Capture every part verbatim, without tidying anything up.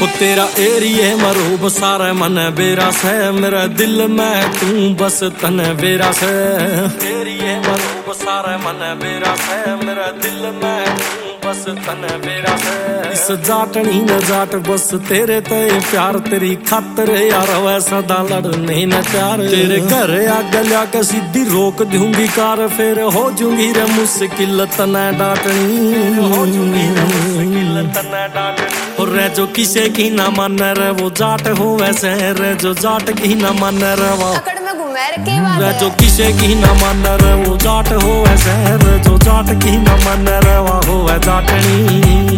वो तेरा एरिए मरूब सारे मन बेरा से, मेरा दिल में तू बस तन बेरा से। एरिए मरूब सारे मन बेरा से, मेरा दिल में तू बस तन बेरा से। इस जाटनी न जाट बस तेरे ते प्यार, तेरी खातर यार वै सदा लड़ने न प्यार। तेरे घर आग लिया के सीधी रोक दूंगी कार, फिर हो जूंगी रे मुश्किल तने डांटनी, हो जूंगी रे मुश्किल तने डांटनी। और रे जो किसे की ना मान रे वो जाट हो वैसे, रे जो जाट की ना मान रे वो रे जो किसे की ना मान रे वो जाट हो वैसे, रे जो जाट की ना मान रे वो हो वै जाटनी।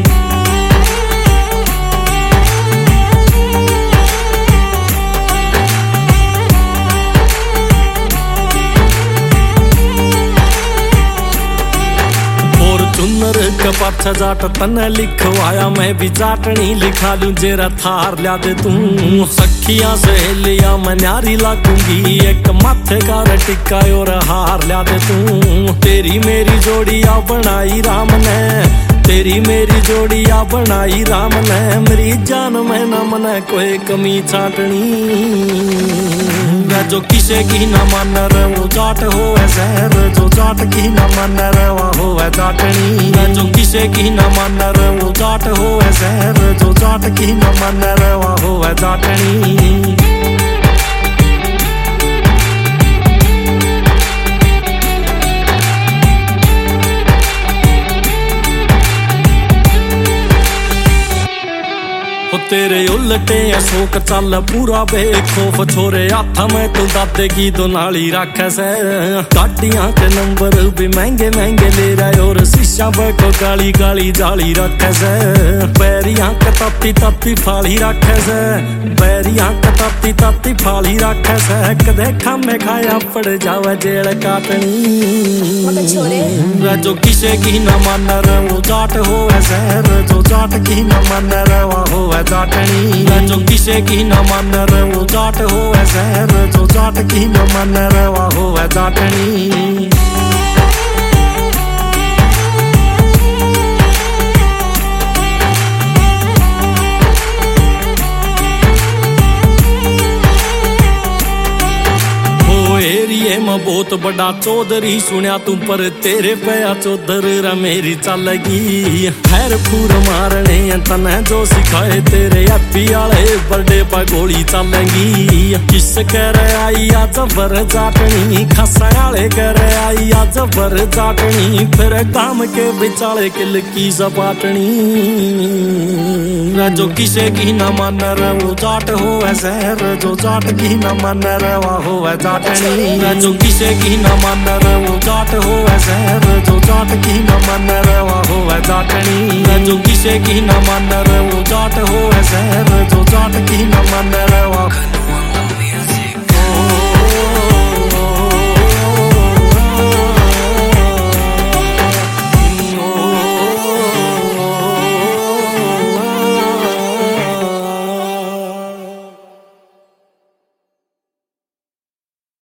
चुनर के पाछा जाट तने लिखवाया, मैं भी जाटनी लिखा लूं जेरा थार लिया दे तू। सखियां सहेलियां मैं न्यारी लागूंगी, एक माथे का टिक्का और हार लिया दे तू। तेरी मेरी जोड़िया बनाई राम ने, तेरी मेरी जोड़िया बनाई राम ने, मेरी जान में न मने कोई कमी छाटनी। जो किसे की न मान रे वो जाट हो ऐसे, जो जाट की न मान रे वो हो वै जाटनी। जो किसे की न मान रे वो जाट हो ऐसे, जो जाट की न मान रे वो हो वै जाटनी। तेरे उल्टे अशोक चल पूरा बेखौफ, छोरे हाथ में तू दादे की दो नाली रखे से। गाड़ियां के नंबर भी महंगे महंगे ले रहे, और शीशा को गाली गाली जाली रखे से। बैरियां के ताती ताती फाली रखे से, बैरियां के ताती ताती फाली रखे से। कदे खामे खाया पड़ जावे जेल काटनी। जो किसे की न मान रे वो जाट हो ऐसे, जो जाट की न मान रे वो हो वै जाटनी। जो किसे की न मान रे वो जाट हो ऐसे, जो जाट की न मान रे वो हो वै जाटनी। एरिए में बहुत बड़ा चौधरी सुनिया तू, पर तेरे पया चौधर रा मेरी चलेगी। खैर फूर मारने तने जो सिखाए तेरे हैप्पी आले बर्थडे पर गोली चलेगी। किस कर आई आज बर जाटनी, खसा आले कर आई आज बर जाटनी, फिर काम के बिचाले किल की सपाटनी। जो किसे की न मान रे वो जाट हो ऐसे, जो जाट की न मान रे वो हो वै जाटनी। जो किसे की न मान रे वो जाट हो ऐसे, जो जाट की न मान रे वो हो वै जाटनी। जो किसे की न मान रे वो जाट हो ऐसे, जो जाट की न मान रे वो